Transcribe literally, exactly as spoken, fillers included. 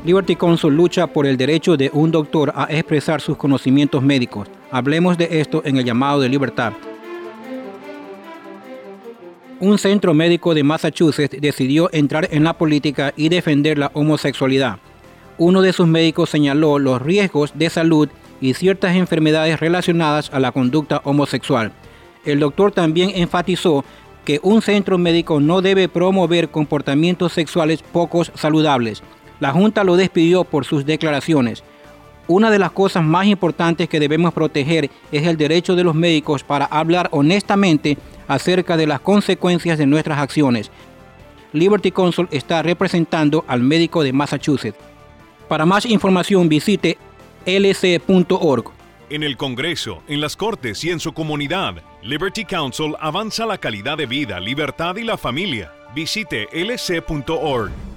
Liberty Counsel lucha por el derecho de un doctor a expresar sus conocimientos médicos. Hablemos de esto en el llamado de libertad. Un centro médico de Massachusetts decidió entrar en la política y defender la homosexualidad. Uno de sus médicos señaló los riesgos de salud y ciertas enfermedades relacionadas a la conducta homosexual. El doctor también enfatizó que un centro médico no debe promover comportamientos sexuales poco saludables. La Junta lo despidió por sus declaraciones. Una de las cosas más importantes que debemos proteger es el derecho de los médicos para hablar honestamente acerca de las consecuencias de nuestras acciones. Liberty Counsel está representando al médico de Massachusetts. Para más información visite l c punto org. En el Congreso, en las Cortes y en su comunidad, Liberty Counsel avanza la calidad de vida, libertad y la familia. Visite l c punto org.